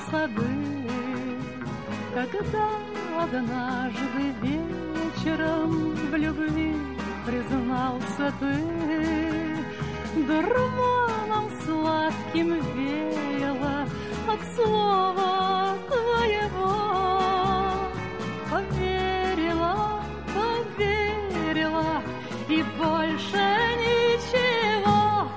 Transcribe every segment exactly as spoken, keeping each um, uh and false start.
сады, когда однажды вечером в любви признался ты. Дурманом сладким веяло от слова твоего. Поверила, поверила, и больше ничего.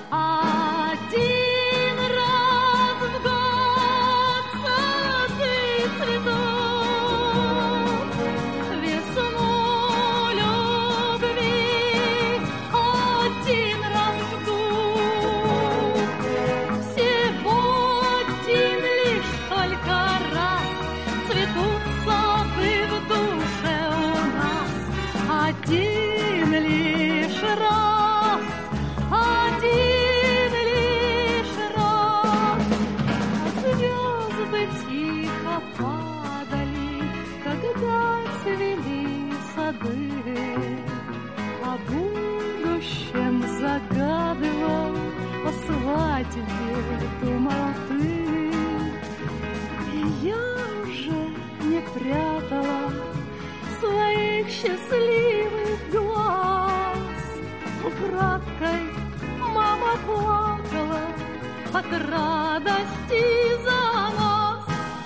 Один раз в год сады цветут, весну любви один раз ждут. Всего один лишь только раз цветут сады в душе у нас. Один лишь раз, один лишь раз. Звезды тихо падали, когда цвели сады. О будущем загадывал, о свадьбе думал ты. И я уже не прятала своих счастливых глаз. Украдкой мама плакала от радости за нас.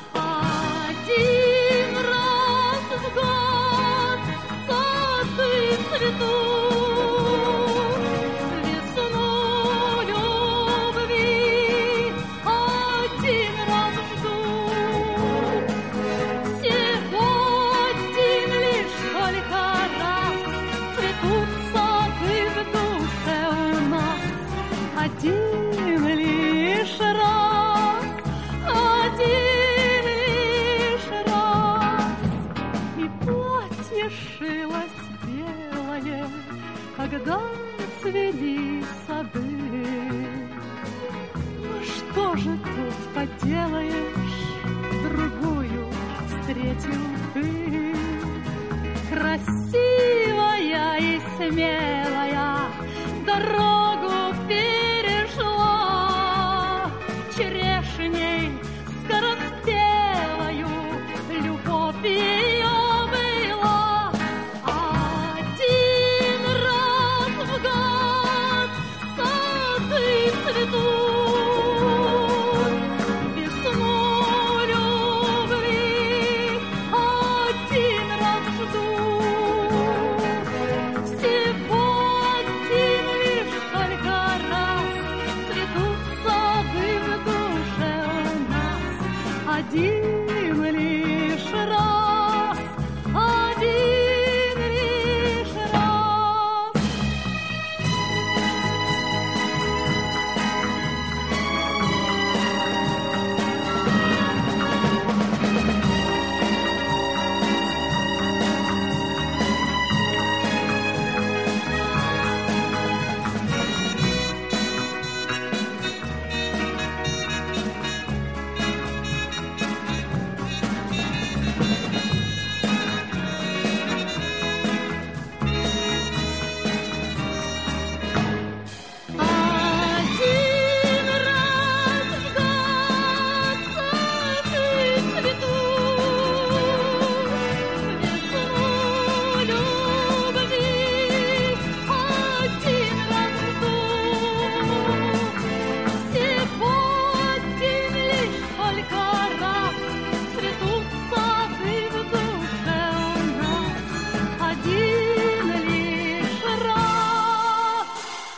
Один раз в год сады цветут, весну любви один раз ждут. Всего один лишь только раз цветут сады в душе у нас. Один лишь раз, один лишь раз. И платье шилось белое, когда цвели сады. Ну что же тут поделаешь, другую встретил ты. Красивая и смелая дорогу перешла, черешней скороспелою любовь ее была. Один раз в год сады цветут, весну любви один раз ждут. Всего один лишь только раз цветут сады в душе у нас. Один